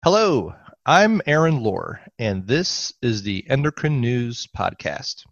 Hello, I'm Aaron Lohr, and this is the Endocrine News Podcast.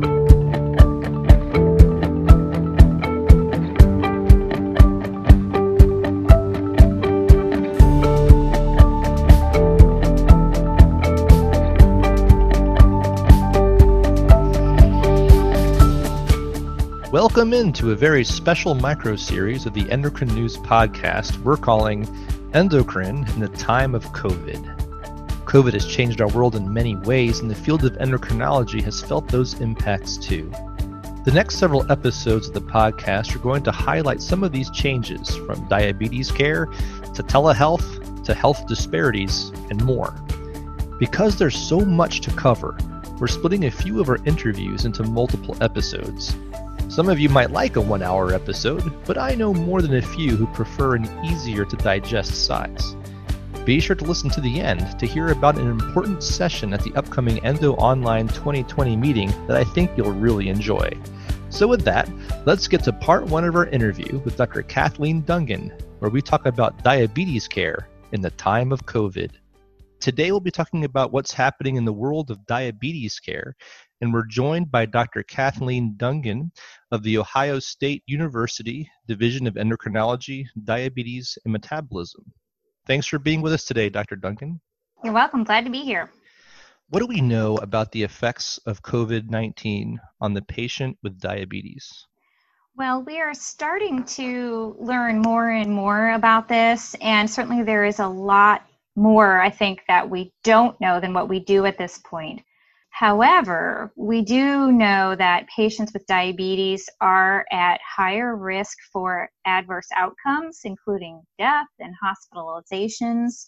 Welcome into a very special micro-series of the Endocrine News Podcast we're calling Endocrine in the Time of COVID. COVID has changed our world in many ways, and the field of endocrinology has felt those impacts too. The next several episodes of the podcast are going to highlight some of these changes, from diabetes care to telehealth to health disparities and more. Because there's so much to cover, we're splitting a few of our interviews into multiple episodes. Some of you might like a 1-hour episode, but I know more than a few who prefer an easier to digest size. Be sure to listen to the end to hear about an important session at the upcoming Endo Online 2020 meeting that I think you'll really enjoy. So with that, let's get to part 1 of our interview with Dr. Kathleen Dungan, where we talk about diabetes care in the time of COVID. Today we'll be talking about what's happening in the world of diabetes care, and we're joined by Dr. Kathleen Dungan of the Ohio State University Division of Endocrinology, Diabetes, and Metabolism. Thanks for being with us today, Dr. Dungan. You're welcome. Glad to be here. What do we know about the effects of COVID-19 on the patient with diabetes? Well, we are starting to learn more and more about this, and certainly there is a lot more, I think, that we don't know than what we do at this point. However, we do know that patients with diabetes are at higher risk for adverse outcomes, including death and hospitalizations.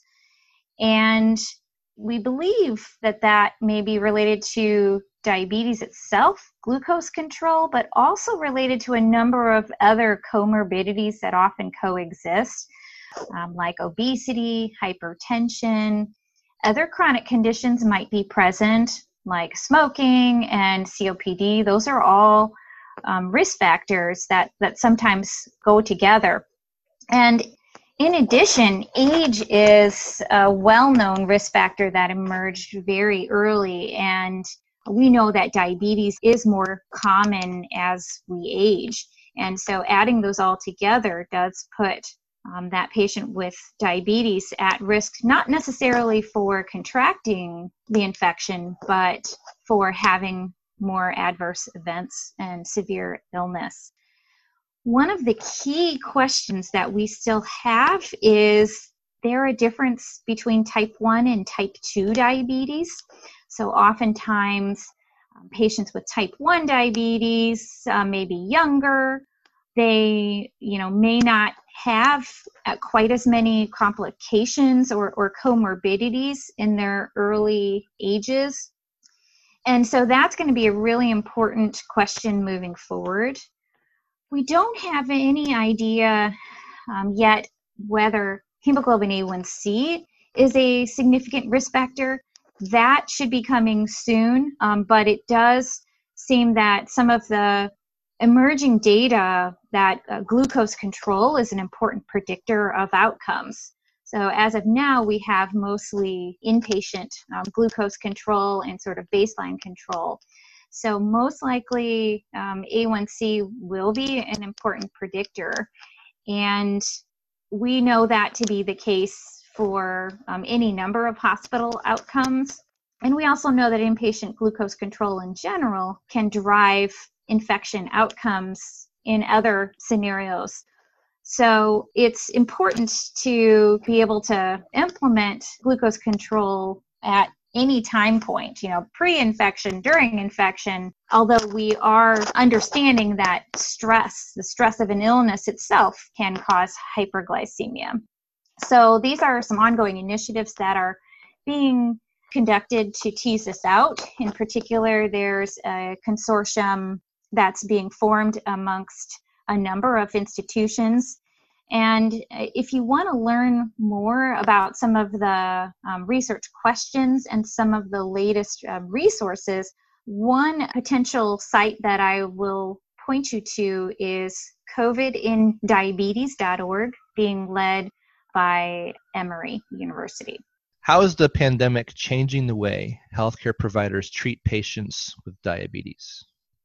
And we believe that that may be related to diabetes itself, glucose control, but also related to a number of other comorbidities that often coexist, like obesity, hypertension. Other chronic conditions might be present, like smoking and COPD. Those are all risk factors that sometimes go together. And in addition, age is a well-known risk factor that emerged very early, and we know that diabetes is more common as we age. And so adding those all together does put that patient with diabetes at risk, not necessarily for contracting the infection, but for having more adverse events and severe illness. One of the key questions that we still have is there a difference between type 1 and type 2 diabetes? So oftentimes patients with type 1 diabetes may be younger. They, may not have quite as many complications or comorbidities in their early ages. And so that's going to be a really important question moving forward. We don't have any idea yet whether hemoglobin A1C is a significant risk factor. That should be coming soon, but it does seem that some of the emerging data that glucose control is an important predictor of outcomes. So as of now, we have mostly inpatient glucose control and sort of baseline control. So most likely A1C will be an important predictor. And we know that to be the case for any number of hospital outcomes. And we also know that inpatient glucose control in general can drive infection outcomes in other scenarios. So it's important to be able to implement glucose control at any time point, pre-infection, during infection, although we are understanding that the stress of an illness itself can cause hyperglycemia. So these are some ongoing initiatives that are being conducted to tease this out. In particular, there's a consortium that's being formed amongst a number of institutions. And if you want to learn more about some of the research questions and some of the latest resources, one potential site that I will point you to is covidindiabetes.org, being led by Emory University. How is the pandemic changing the way healthcare providers treat patients with diabetes?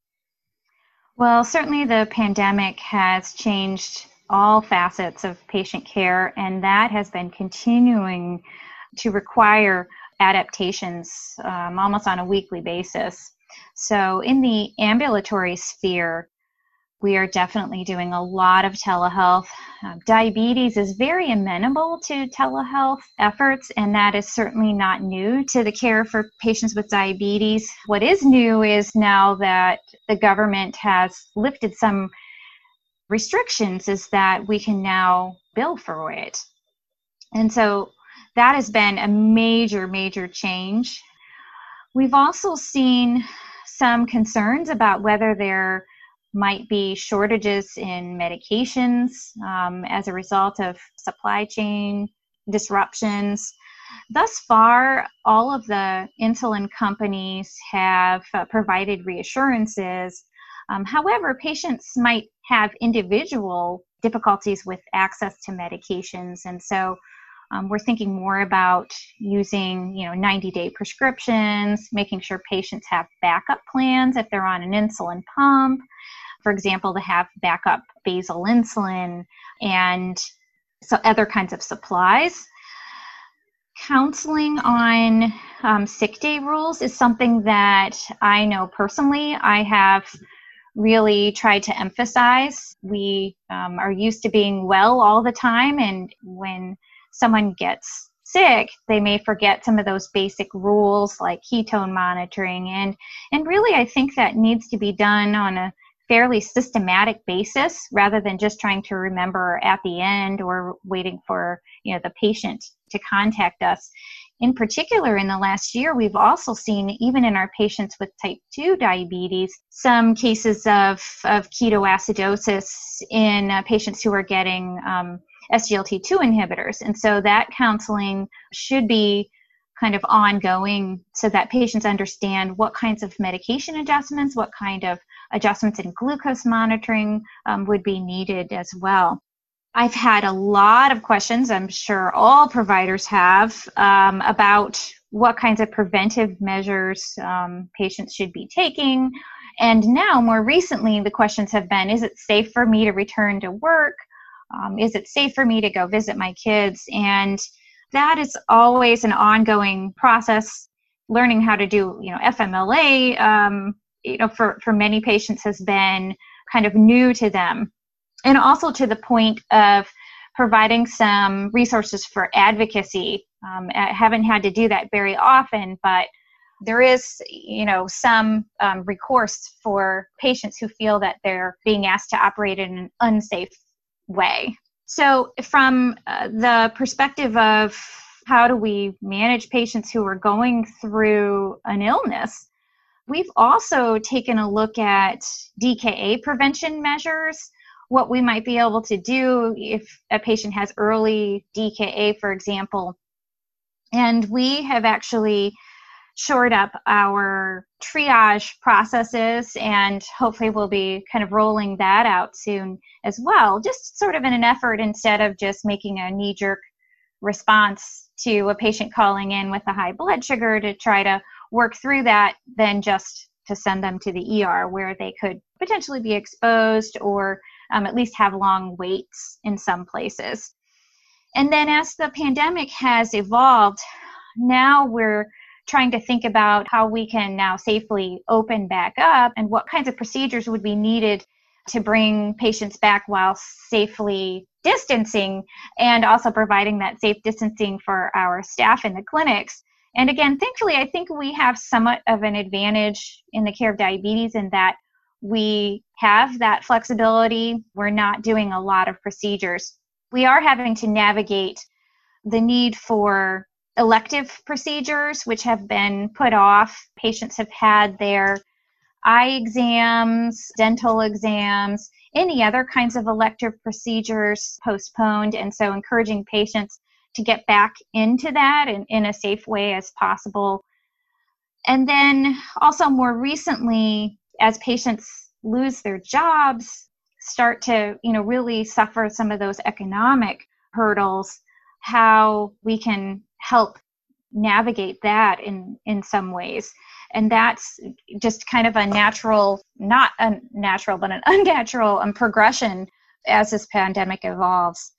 Well, certainly the pandemic has changed all facets of patient care, and that has been continuing to require adaptations almost on a weekly basis. So in the ambulatory sphere, we are definitely doing a lot of telehealth. Diabetes is very amenable to telehealth efforts, and that is certainly not new to the care for patients with diabetes. What is new is now that the government has lifted some restrictions, is that we can now bill for it. And so that has been a major, major change. We've also seen some concerns about whether there might be shortages in medications as a result of supply chain disruptions. Thus far, all of the insulin companies have provided reassurances. However, patients might have individual difficulties with access to medications, and so we're thinking more about using, 90-day prescriptions, making sure patients have backup plans if they're on an insulin pump. For example, to have backup basal insulin and so other kinds of supplies. Counseling on sick day rules is something that I know personally I have really tried to emphasize. We are used to being well all the time, and when someone gets sick, they may forget some of those basic rules like ketone monitoring. And really, I think that needs to be done on a fairly systematic basis rather than just trying to remember at the end or waiting for the patient to contact us. In particular, in the last year, we've also seen, even in our patients with type 2 diabetes, some cases of ketoacidosis in patients who are getting SGLT2 inhibitors. And so that counseling should be kind of ongoing so that patients understand what kinds of medication adjustments, what kind of adjustments in glucose monitoring would be needed as well. I've had a lot of questions, I'm sure all providers have, about what kinds of preventive measures patients should be taking. And now, more recently, the questions have been, is it safe for me to return to work? Is it safe for me to go visit my kids? And that is always an ongoing process. Learning how to do, FMLA, for many patients has been kind of new to them. And also to the point of providing some resources for advocacy. I haven't had to do that very often, but there is, some recourse for patients who feel that they're being asked to operate in an unsafe way. So from the perspective of how do we manage patients who are going through an illness, we've also taken a look at DKA prevention measures, what we might be able to do if a patient has early DKA, for example. And we have actually shored up our triage processes, and hopefully we'll be kind of rolling that out soon as well, just sort of in an effort, instead of just making a knee-jerk response to a patient calling in with a high blood sugar to try to work through that, then just to send them to the ER where they could potentially be exposed or at least have long waits in some places. And then as the pandemic has evolved, now we're trying to think about how we can now safely open back up and what kinds of procedures would be needed to bring patients back while safely distancing, and also providing that safe distancing for our staff in the clinics. And again, thankfully, I think we have somewhat of an advantage in the care of diabetes in that we have that flexibility. We're not doing a lot of procedures. We are having to navigate the need for elective procedures, which have been put off. Patients have had their eye exams, dental exams, any other kinds of elective procedures postponed, and so encouraging patients to get back into that in a safe way as possible. And then also more recently, as patients lose their jobs, start to really suffer some of those economic hurdles, how we can help navigate that in some ways. And that's just kind of a natural, not unnatural, but an unnatural progression as this pandemic evolves.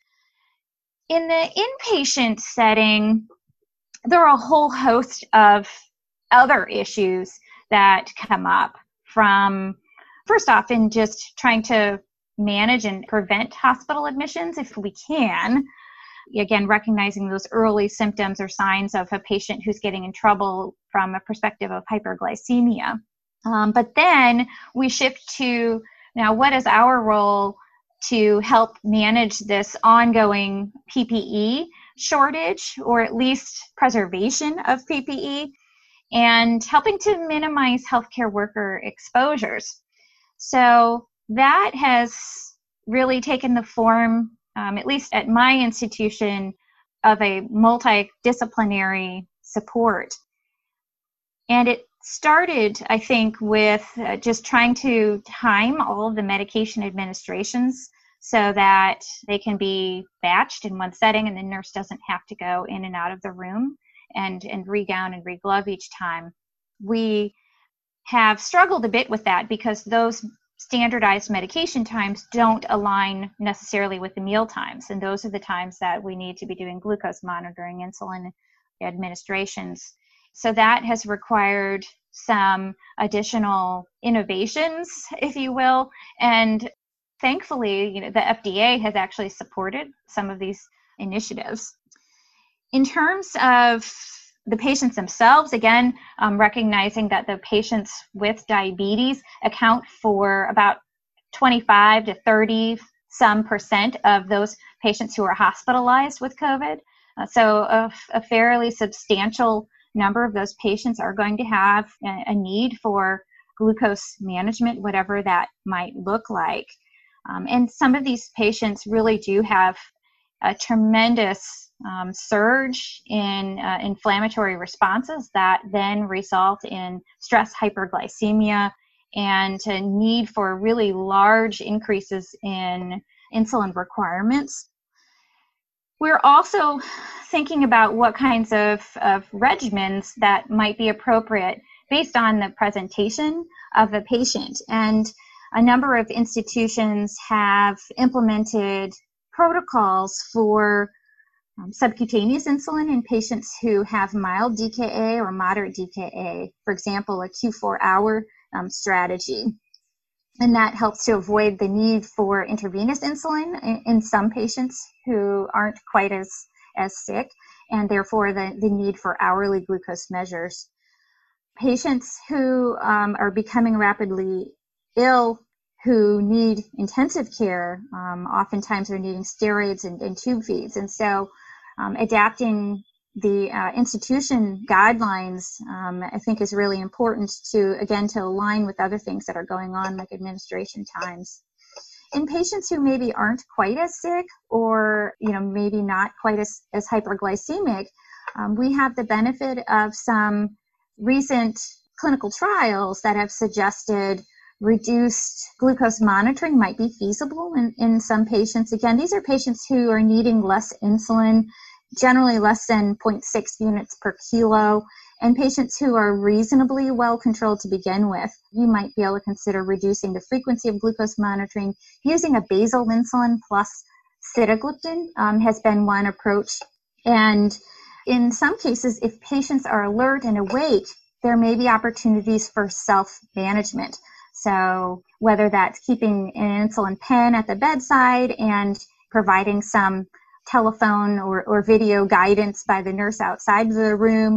In the inpatient setting, there are a whole host of other issues that come up, from, first off, in just trying to manage and prevent hospital admissions if we can. Again, recognizing those early symptoms or signs of a patient who's getting in trouble from a perspective of hyperglycemia. But then we shift to, now what is our role to help manage this ongoing PPE shortage, or at least preservation of PPE, and helping to minimize healthcare worker exposures. So that has really taken the form, at least at my institution, of a multidisciplinary support. And it started, I think, with just trying to time all of the medication administrations so that they can be batched in one setting and the nurse doesn't have to go in and out of the room and re-gown and re-glove each time. We have struggled a bit with that because those standardized medication times don't align necessarily with the meal times, and those are the times that we need to be doing glucose monitoring, insulin administrations. So that has required some additional innovations, if you will, and thankfully, the FDA has actually supported some of these initiatives. In terms of the patients themselves, again, recognizing that the patients with diabetes account for about 25 to 30 some percent of those patients who are hospitalized with COVID. So a fairly substantial number of those patients are going to have a need for glucose management, whatever that might look like. And some of these patients really do have a tremendous surge in inflammatory responses that then result in stress hyperglycemia and a need for really large increases in insulin requirements. We're also thinking about what kinds of regimens that might be appropriate based on the presentation of the patient. And a number of institutions have implemented protocols for subcutaneous insulin in patients who have mild DKA or moderate DKA, for example, a Q4-hour strategy. And that helps to avoid the need for intravenous insulin in some patients who aren't quite as sick, and therefore the need for hourly glucose measures. Patients who are becoming rapidly ill, who need intensive care, oftentimes are needing steroids and tube feeds. And so adapting the institution guidelines, I think, is really important to align with other things that are going on, like administration times. In patients who maybe aren't quite as sick or, maybe not quite as hyperglycemic, we have the benefit of some recent clinical trials that have suggested reduced glucose monitoring might be feasible in some patients. Again, these are patients who are needing less insulin, generally less than 0.6 units per kilo, and patients who are reasonably well controlled to begin with. You might be able to consider reducing the frequency of glucose monitoring. Using a basal insulin plus sitagliptin has been one approach. And in some cases, if patients are alert and awake, there may be opportunities for self-management. So whether that's keeping an insulin pen at the bedside and providing some telephone or video guidance by the nurse outside of the room,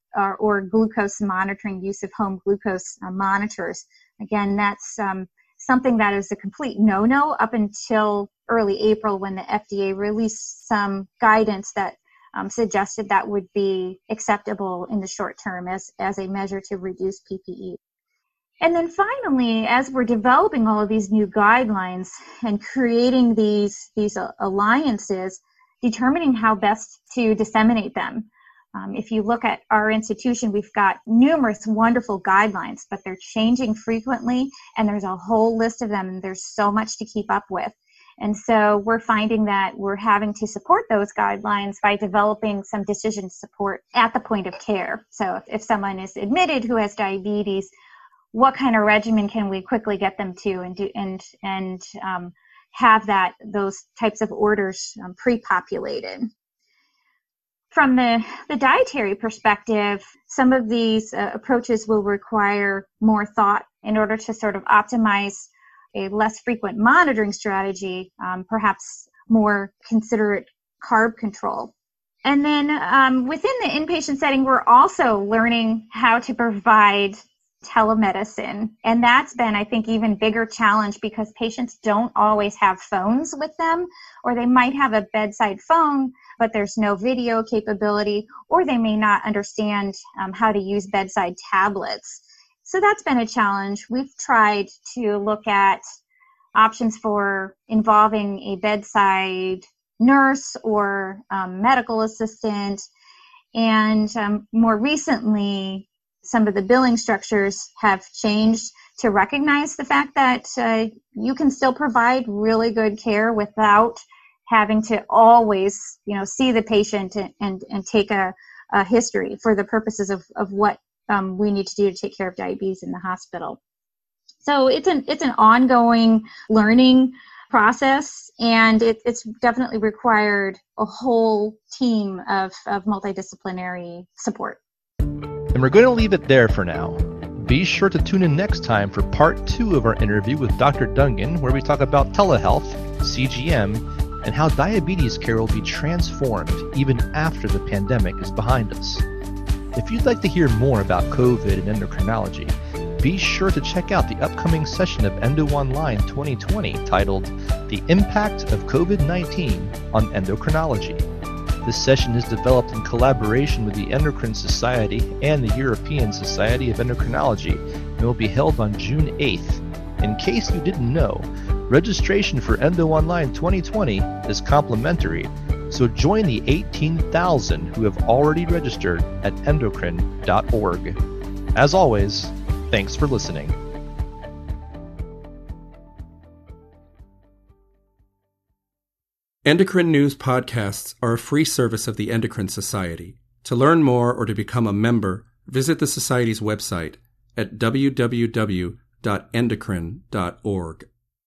or glucose monitoring, use of home glucose monitors. Again, that's something that is a complete no-no up until early April, when the FDA released some guidance that suggested that would be acceptable in the short term as a measure to reduce PPE. And then finally, as we're developing all of these new guidelines and creating these alliances, determining how best to disseminate them. If you look at our institution, we've got numerous wonderful guidelines, but they're changing frequently, and there's a whole list of them, and there's so much to keep up with. And so we're finding that we're having to support those guidelines by developing some decision support at the point of care. So if someone is admitted who has diabetes, what kind of regimen can we quickly get them to and have those types of orders pre-populated? From the dietary perspective, some of these approaches will require more thought in order to sort of optimize a less frequent monitoring strategy, perhaps more considerate carb control. And then within the inpatient setting, we're also learning how to provide telemedicine. And that's been, I think, even bigger challenge because patients don't always have phones with them, or they might have a bedside phone, but there's no video capability, or they may not understand how to use bedside tablets. So that's been a challenge. We've tried to look at options for involving a bedside nurse or medical assistant. And more recently, some of the billing structures have changed to recognize the fact that you can still provide really good care without having to always, see the patient and take a history for the purposes of what we need to do to take care of diabetes in the hospital. So it's an ongoing learning process, and it's definitely required a whole team of multidisciplinary support. And we're going to leave it there for now. Be sure to tune in next time for part 2 of our interview with Dr. Dungan, where we talk about telehealth, CGM, and how diabetes care will be transformed even after the pandemic is behind us. If you'd like to hear more about COVID and endocrinology, be sure to check out the upcoming session of Endo Online 2020 titled The Impact of COVID-19 on Endocrinology. This session is developed in collaboration with the Endocrine Society and the European Society of Endocrinology and will be held on June 8th. In case you didn't know, registration for Endo Online 2020 is complimentary, so join the 18,000 who have already registered at endocrine.org. As always, thanks for listening. Endocrine News podcasts are a free service of the Endocrine Society. To learn more or to become a member, visit the Society's website at www.endocrine.org.